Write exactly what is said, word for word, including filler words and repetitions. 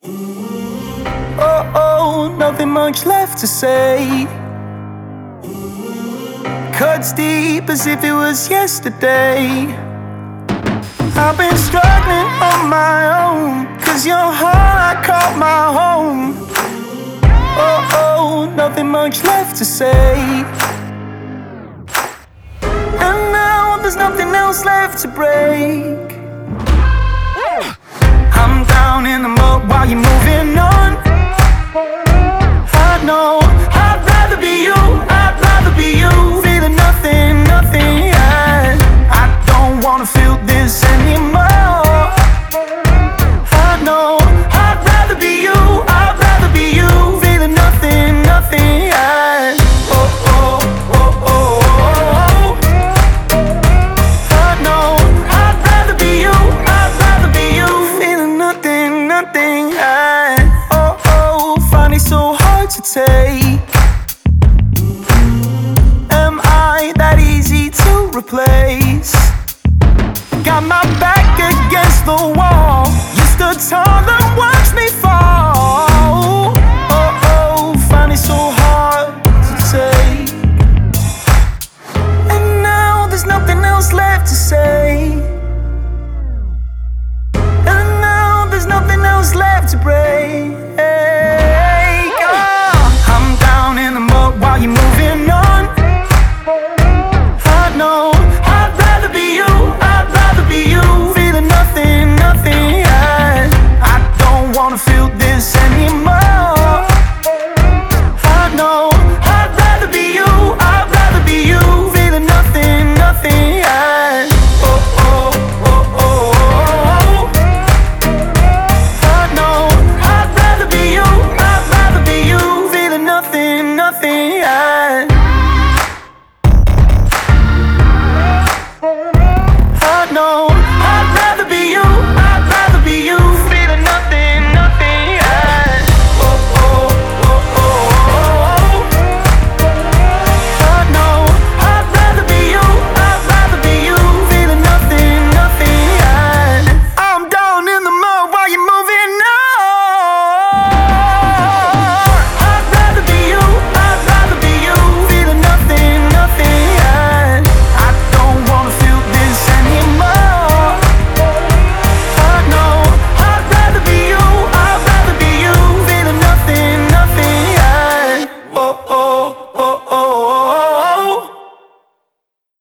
Oh, oh, nothing much left to say. Cuts deep as if it was yesterday. I've been struggling on my own, 'cause your heart I called my home. Oh, oh, nothing much left to say. And now there's nothing else left to break. I'm down in the mud while you're moving on. I know I'd rather be you, I'd rather be you. Feeling nothing, nothing, yeah. I don't wanna feel this anymore. I know I'd rather be you, I'd rather be you. Feeling nothing, nothing, yeah. Oh, oh, oh, oh, oh. I know I'd rather be you, I'd rather be you. Feeling nothing, nothing, yeah. Oh, oh, find it so hard to take. Am I that easy to replace? Got my back against the wall. You stood tall and watched me fall. Oh, oh, find it so hard to take. And now there's nothing else left to say. And now there's nothing else left to break. Oh, I'm down in the mud while you're moving on. I know I'd rather be you, I'd rather be you. Feeling nothing, nothing, yeah. I don't wanna feel